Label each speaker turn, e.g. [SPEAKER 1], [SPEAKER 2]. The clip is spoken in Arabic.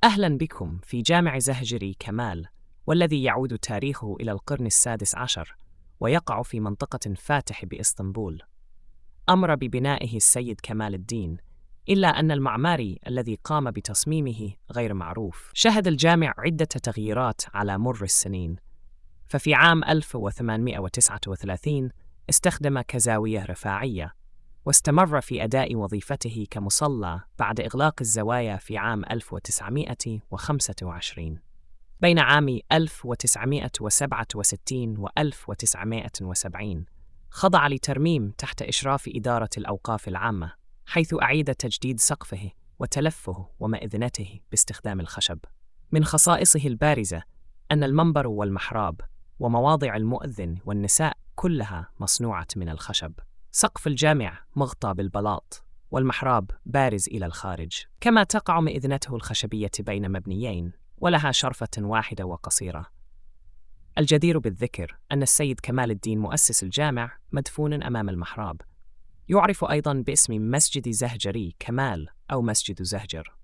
[SPEAKER 1] أهلا بكم في جامع زهجري كمال، والذي يعود تاريخه إلى القرن السادس عشر، ويقع في منطقة فاتح بإسطنبول. أمر ببنائه السيد كمال الدين، إلا أن المعماري الذي قام بتصميمه غير معروف. شهد الجامع عدة تغييرات على مر السنين، ففي عام 1839 استخدم كزاوية رفاعية، واستمر في أداء وظيفته كمصلى بعد إغلاق الزوايا في عام 1925. بين عام 1967 و 1970 خضع لترميم تحت إشراف إدارة الأوقاف العامة، حيث أعيد تجديد سقفه وتلفه ومئذنته باستخدام الخشب. من خصائصه البارزة أن المنبر والمحراب ومواضع المؤذن والنساء كلها مصنوعة من الخشب. سقف الجامع مغطى بالبلاط، والمحراب بارز إلى الخارج، كما تقع مئذنته الخشبية بين مبنيين ولها شرفة واحدة وقصيرة. الجدير بالذكر أن السيد كمال الدين مؤسس الجامع مدفون أمام المحراب، يعرف أيضاً باسم مسجد زهجري كمال أو مسجد زهجر.